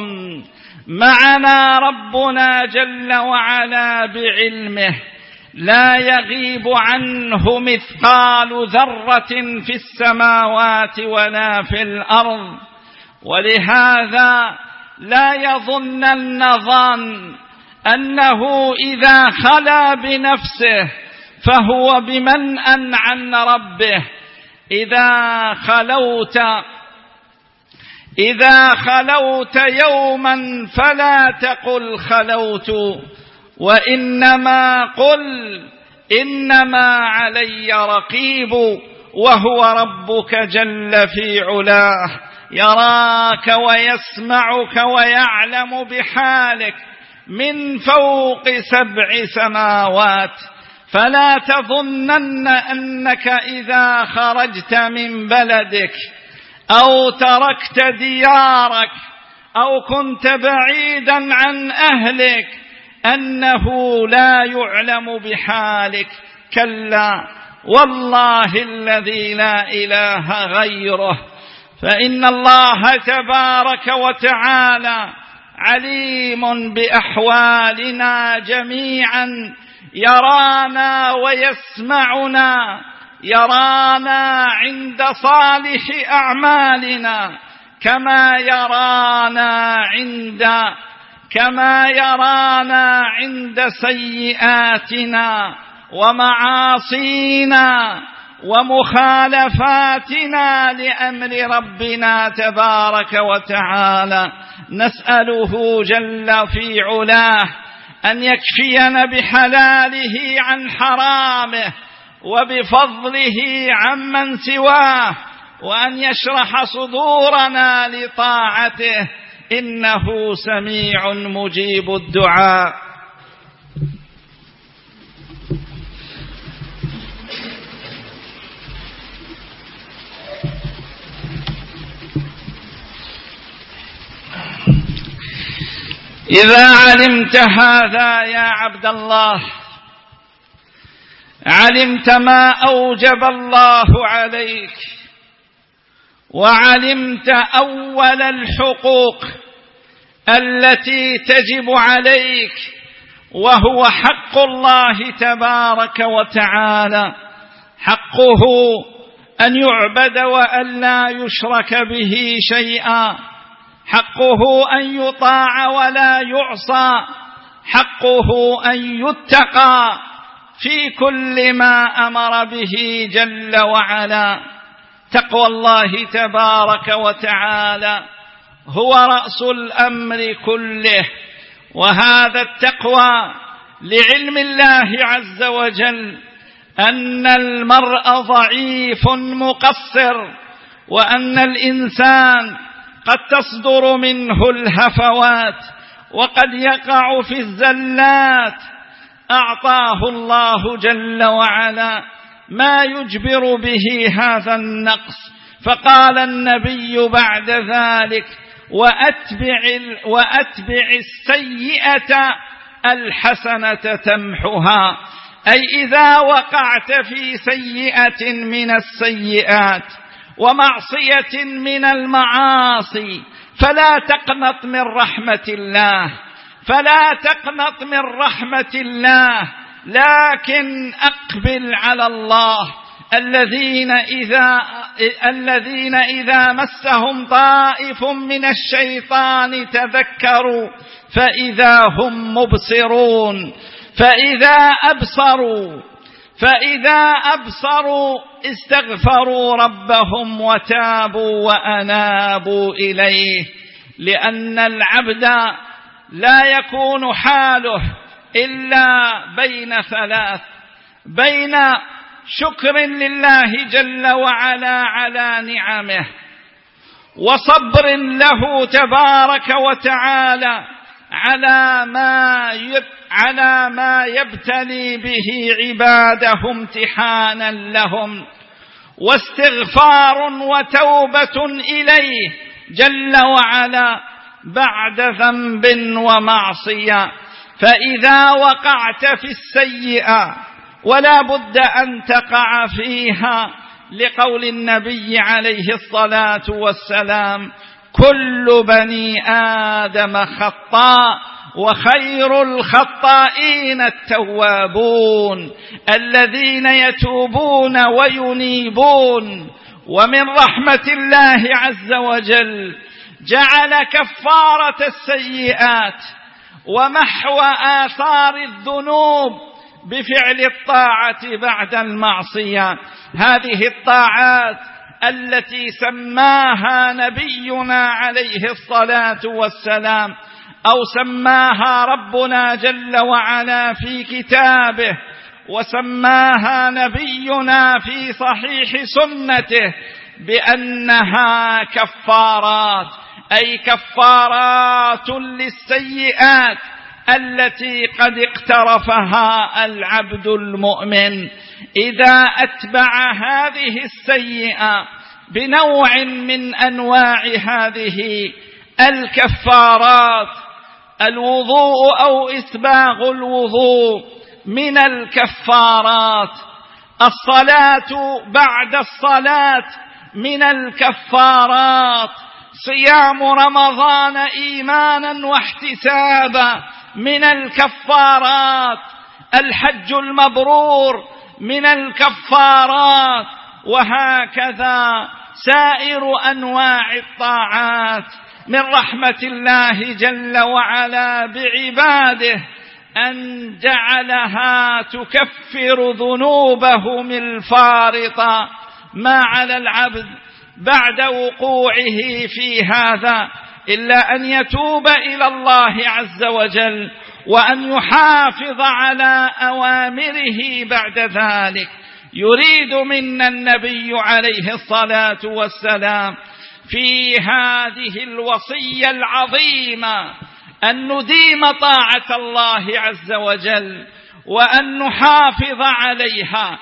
معنا ربنا جل وعلا بعلمه، لا يغيب عنه مثقال ذرة في السماوات ولا في الأرض. ولهذا لا يظنن ظن أنه إذا خلا بنفسه فهو بمنأ عن ربه. إذا خلوت يوما فلا تقل خلوت، وإنما قل إنما علي رقيب، وهو ربك جل في علاه يراك ويسمعك ويعلم بحالك من فوق 7 سماوات. فلا تظنن أنك إذا خرجت من بلدك أو تركت ديارك أو كنت بعيدا عن أهلك أنه لا يعلم بحالك. كلا والله الذي لا إله غيره، فإن الله تبارك وتعالى عليم بأحوالنا جميعا، يرانا ويسمعنا، يرانا عند صالح أعمالنا كما يرانا عند سيئاتنا ومعاصينا ومخالفاتنا لأمر ربنا تبارك وتعالى. نسأله جل في علاه أن يكفينا بحلاله عن حرامه وبفضله عمن سواه، وأن يشرح صدورنا لطاعته، إنه سميع مجيب الدعاء. إذا علمت هذا يا عبد الله، علمت ما أوجب الله عليك، وعلمت أول الحقوق التي تجب عليك، وهو حق الله تبارك وتعالى. حقه أن يعبد وأن لا يشرك به شيئا، حقه أن يطاع ولا يعصى، حقه أن يتقى في كل ما أمر به جل وعلا. تقوى الله تبارك وتعالى هو رأس الأمر كله، وهذا التقوى لعلم الله عز وجل أن المرء ضعيف مقصر، وأن الإنسان قد تصدر منه الهفوات وقد يقع في الزلات. أعطاه الله جل وعلا ما يجبر به هذا النقص، فقال النبي بعد ذلك: وأتبع السيئة الحسنة تمحها. أي إذا وقعت في سيئة من السيئات ومعصية من المعاصي فلا تقنط من رحمة الله، فلا تقنط من رحمة الله، لكن أقبل على الله. الذين إذا مسهم طائف من الشيطان تذكروا فإذا هم مبصرون، فإذا أبصروا استغفروا ربهم وتابوا وأنابوا إليه. لأن العبد لا يكون حاله إلا بين ثلاث: بين شكر لله جل وعلا على نعمه، وصبر له تبارك وتعالى على ما يبتلي به عباده امتحانا لهم، واستغفار وتوبة إليه جل وعلا بعد ذنب ومعصية. فإذا وقعت في السيئة ولا بد أن تقع فيها، لقول النبي عليه الصلاة والسلام: كل بني آدم خطاء وخير الخطائين التوابون، الذين يتوبون وينيبون. ومن رحمة الله عز وجل جعل كفارة السيئات ومحو آثار الذنوب بفعل الطاعة بعد المعصية. هذه الطاعات التي سماها نبينا عليه الصلاة والسلام أو سماها ربنا جل وعلا في كتابه وسماها نبينا في صحيح سنته بأنها كفارات، أي كفارات للسيئات التي قد اقترفها العبد المؤمن. إذا أتبع هذه السيئة بنوع من أنواع هذه الكفارات، الوضوء أو إسباغ الوضوء من الكفارات، الصلاة بعد الصلاة من الكفارات، صيام رمضان إيمانا واحتسابا من الكفارات، الحج المبرور من الكفارات، وهكذا سائر أنواع الطاعات. من رحمة الله جل وعلا بعباده أن جعلها تكفر ذنوبهم الفارطة، ما على العبد بعد وقوعه في هذا إلا أن يتوب إلى الله عز وجل وأن يحافظ على أوامره بعد ذلك. يريد منا النبي عليه الصلاة والسلام في هذه الوصية العظيمة أن نديم طاعة الله عز وجل وأن نحافظ عليها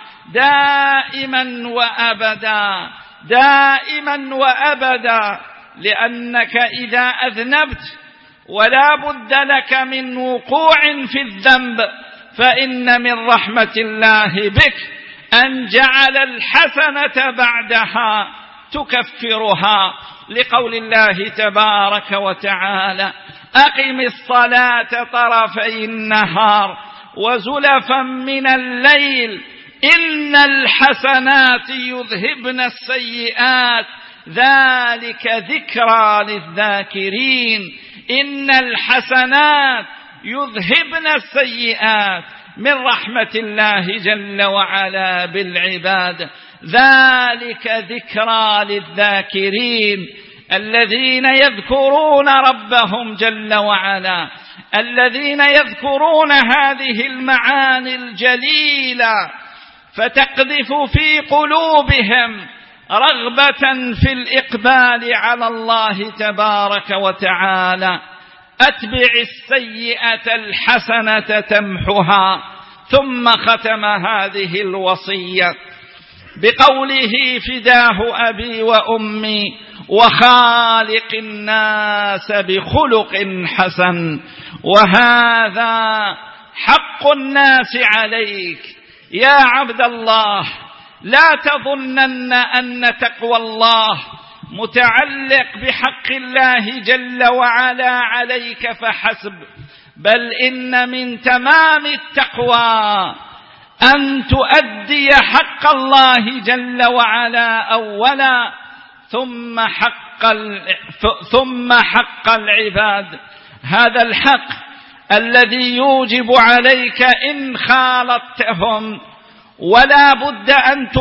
دائما وأبدا، دائما وأبدا، لأنك إذا أذنبت ولا بد لك من وقوع في الذنب فإن من رحمة الله بك أن جعل الحسنة بعدها تكفرها، لقول الله تبارك وتعالى: أقم الصلاة طرفي النهار وزلفا من الليل إن الحسنات يذهبن السيئات ذلك ذكرى للذاكرين. إن الحسنات يذهبن السيئات من رحمة الله جل وعلا بالعباد، ذلك ذكرى للذاكرين الذين يذكرون ربهم جل وعلا، الذين يذكرون هذه المعاني الجليلة فتقذف في قلوبهم رغبة في الإقبال على الله تبارك وتعالى. أتبع السيئة الحسنة تمحها. ثم ختم هذه الوصية بقوله: فداه أبي وأمي وخالق الناس بخلق حسن. وهذا حق الناس عليك يا عبد الله. لا تظنن أن تقوى الله متعلق بحق الله جل وعلا عليك فحسب، بل إن من تمام التقوى أن تؤدي حق الله جل وعلا أولا ثم حق العباد. هذا الحق الذي يوجب عليك إن خالطتهم، ولا بد أن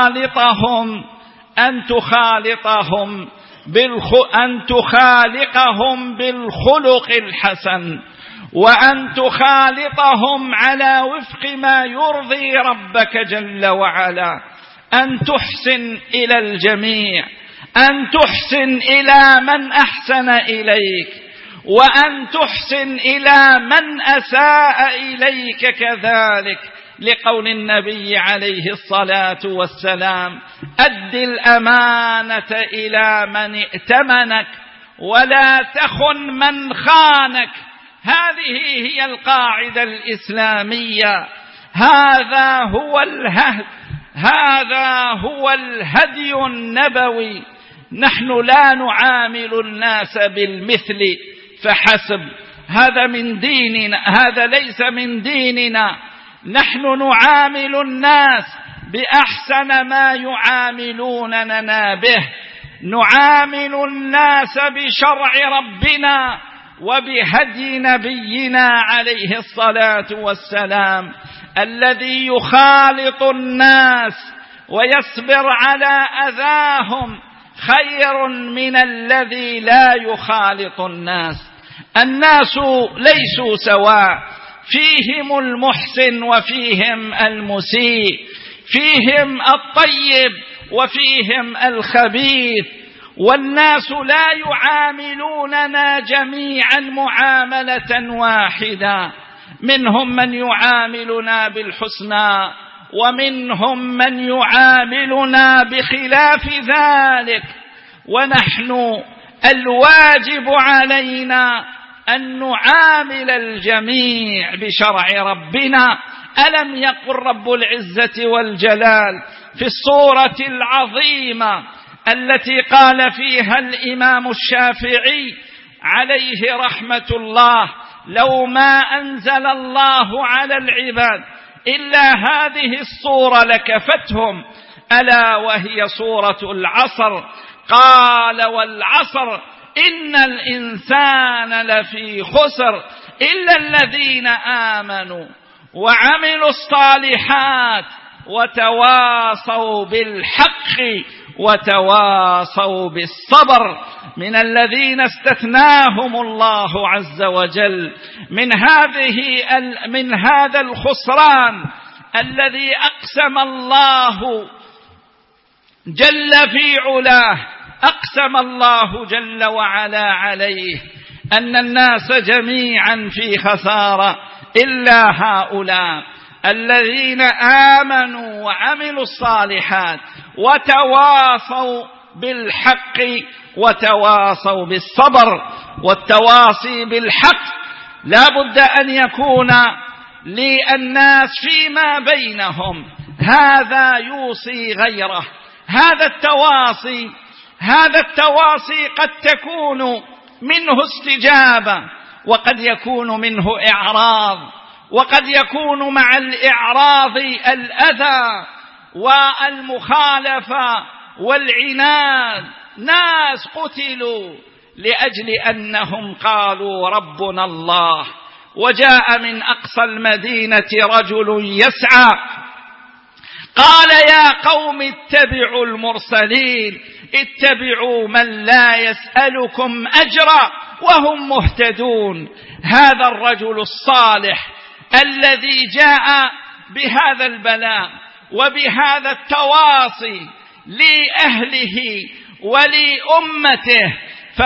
تخالقهم بالخلق الحسن، وأن تخالطهم على وفق ما يرضي ربك جل وعلا، أن تحسن إلى الجميع، أن تحسن إلى من أحسن إليك، وأن تحسن إلى من أساء إليك كذلك، لقول النبي عليه الصلاة والسلام: أد الأمانة إلى من ائتمنك ولا تخن من خانك. هذه هي القاعدة الإسلامية، هذا هو الهدي النبوي. نحن لا نعامل الناس بالمثل فحسب، هذا من ديننا، هذا ليس من ديننا. نحن نعامل الناس بأحسن ما يعاملوننا به، نعامل الناس بشرع ربنا وبهدي نبينا عليه الصلاة والسلام. الذي يخالط الناس ويصبر على أذاهم خير من الذي لا يخالط الناس. الناس ليسوا سواء، فيهم المحسن وفيهم المسيء، فيهم الطيب وفيهم الخبيث، والناس لا يعاملوننا جميعا معاملة واحدة، منهم من يعاملنا بالحسنى ومنهم من يعاملنا بخلاف ذلك، ونحن الواجب علينا أن نعامل الجميع بشرع ربنا. ألم يقل رب العزة والجلال في السورة العظيمة التي قال فيها الإمام الشافعي عليه رحمة الله: لو ما أنزل الله على العباد إلا هذه الصورة لكفتهم، ألا وهي سورة العصر. قال: والعصر إن الإنسان لفي خسر إلا الذين آمنوا وعملوا الصالحات وتواصوا بالحق وتواصوا بالصبر. من الذين استثناهم الله عز وجل من هذا الخسران الذي أقسم الله جل في علاه، أقسم الله جل وعلا عليه أن الناس جميعا في خسارة إلا هؤلاء الذين آمنوا وعملوا الصالحات وتواصوا بالحق وتواصوا بالصبر. والتواصي بالحق لا بد أن يكون للناس فيما بينهم، هذا يوصي غيره. هذا التواصي قد تكون منه استجابة، وقد يكون منه إعراض، وقد يكون مع الإعراض الأذى والمخالفة والعناد. ناس قتلوا لأجل أنهم قالوا ربنا الله، وجاء من أقصى المدينة رجل يسعى قال: يا قوم اتبعوا المرسلين، اتبعوا من لا يسألكم أجرا وهم مهتدون. هذا الرجل الصالح الذي جاء بهذا البلاء وبهذا التواصي لأهله ولأمته،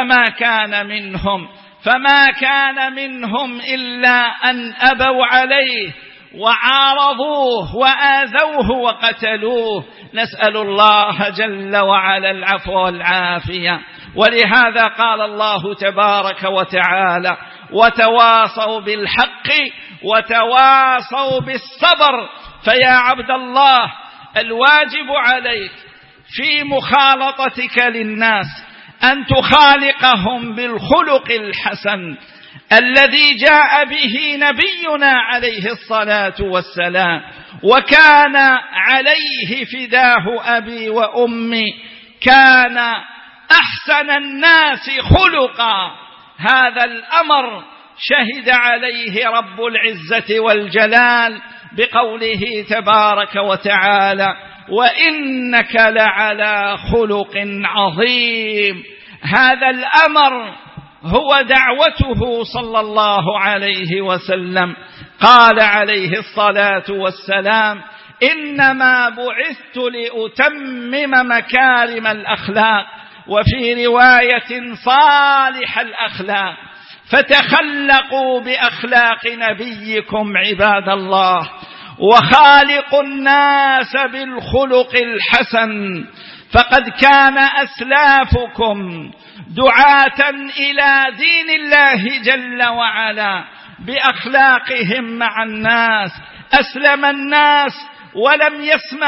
فما كان منهم إلا أن أبوا عليه وعارضوه وآذوه وقتلوه. نسأل الله جل وعلا العفو والعافية. ولهذا قال الله تبارك وتعالى: وتواصوا بالحق وتواصوا بالصبر. فيا عبد الله، الواجب عليك في مخالطتك للناس أن تخالقهم بالخلق الحسن الذي جاء به نبينا عليه الصلاة والسلام، وكان عليه فداه أبي وأمي، كان أحسن الناس خلقا. هذا الأمر شهد عليه رب العزة والجلال بقوله تبارك وتعالى: وإنك لعلى خلق عظيم. هذا الأمر هو دعوته صلى الله عليه وسلم. قال عليه الصلاة والسلام: إنما بعثت لأتمم مكارم الأخلاق، وفي رواية صالح الأخلاق. فتخلقوا بأخلاق نبيكم عباد الله، وخالقوا الناس بالخلق الحسن، فقد كان أسلافكم دعاة إلى دين الله جل وعلا بأخلاقهم مع الناس. أسلم الناس ولم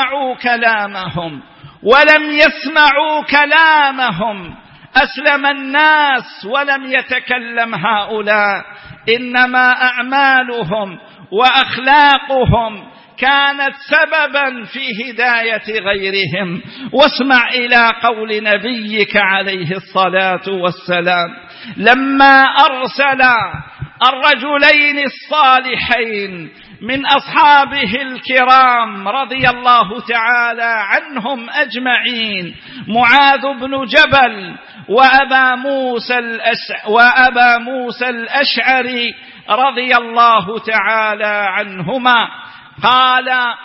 يسمعوا كلامهم، أسلم الناس ولم يتكلم هؤلاء، إنما أعمالهم وأخلاقهم كانت سببا في هداية غيرهم. واسمع إلى قول نبيك عليه الصلاة والسلام لما أرسل الرجلين الصالحين من أصحابه الكرام رضي الله تعالى عنهم أجمعين، معاذ بن جبل وأبا موسى الأشعري رضي الله تعالى عنهما، قال: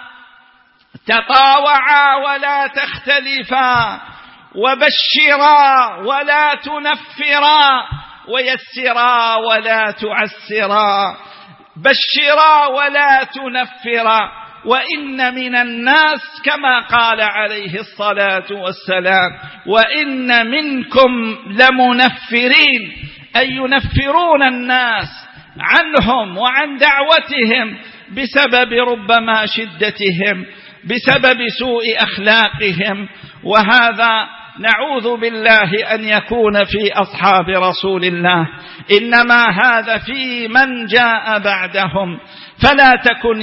تطاوعا ولا تختلفا، وبشرا ولا تنفرا، ويسرا ولا تعسرا. بشرا ولا تنفرا، وإن من الناس كما قال عليه الصلاة والسلام: وإن منكم لمنفرين، أي ينفرون الناس عنهم وعن دعوتهم بسبب ربما شدتهم، بسبب سوء أخلاقهم. وهذا نعوذ بالله أن يكون في أصحاب رسول الله، إنما هذا في من جاء بعدهم. فلا تكن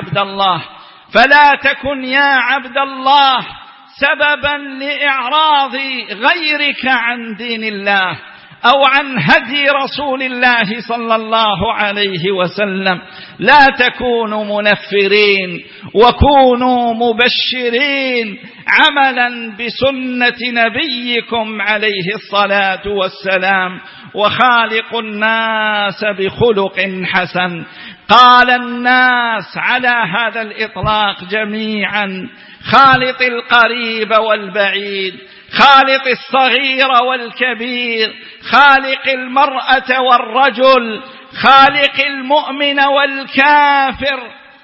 يا عبد الله سببا لإعراض غيرك عن دين الله أو عن هدي رسول الله صلى الله عليه وسلم. لا تكونوا منفرين، وكونوا مبشرين عملا بسنة نبيكم عليه الصلاة والسلام. وخالق الناس بخلق حسن. قال الناس على هذا الإطلاق جميعا: خالط القريب والبعيد، خالق الصغير والكبير، خالق المرأة والرجل، خالق المؤمن والكافر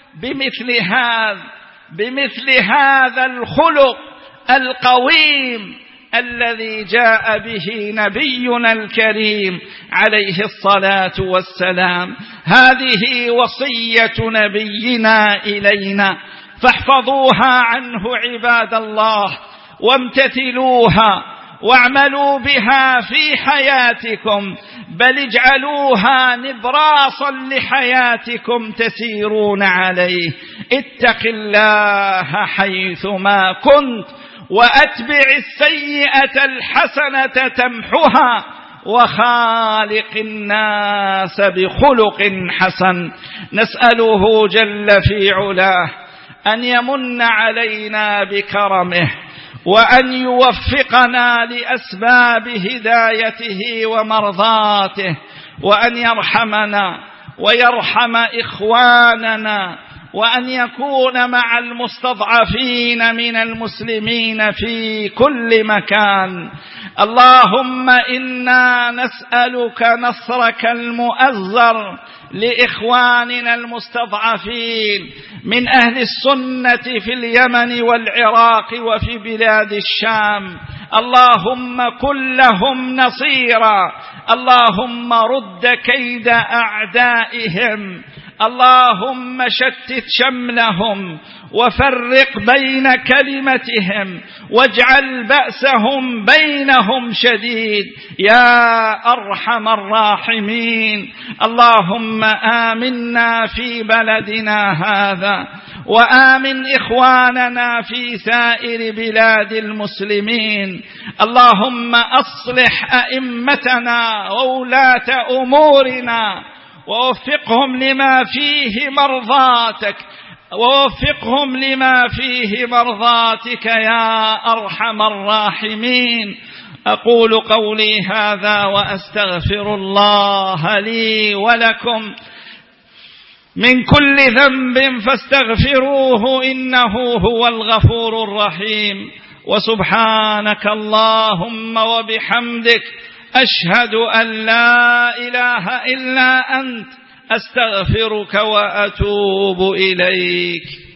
بمثل هذا الخلق القويم الذي جاء به نبينا الكريم عليه الصلاة والسلام. هذه وصية نبينا إلينا، فاحفظوها عنه عباد الله، وامتثلوها واعملوا بها في حياتكم، بل اجعلوها نبراسا لحياتكم تسيرون عليه. اتق الله حيثما كنت، وأتبع السيئة الحسنة تمحها، وخالق الناس بخلق حسن. نسأله جل في علاه أن يمن علينا بكرمه، وأن يوفقنا لأسباب هدايته ومرضاته، وأن يرحمنا ويرحم إخواننا، وأن يكون مع المستضعفين من المسلمين في كل مكان. اللهم إنا نسألك نصرك المؤزر لإخواننا المستضعفين من أهل السنة في اليمن والعراق وفي بلاد الشام. اللهم كن لهم نصيرا، اللهم رد كيد أعدائهم، اللهم شتت شملهم وفرق بين كلمتهم، واجعل بأسهم بينهم شديد يا أرحم الراحمين. اللهم آمنا في بلدنا هذا، وآمن إخواننا في سائر بلاد المسلمين. اللهم أصلح أئمتنا وولاة أمورنا، ووفقهم لما فيه مرضاتك يا أرحم الراحمين. أقول قولي هذا وأستغفر الله لي ولكم من كل ذنب فاستغفروه إنه هو الغفور الرحيم. وسبحانك اللهم وبحمدك أشهد أن لا إله إلا أنت، أستغفرك وأتوب إليك.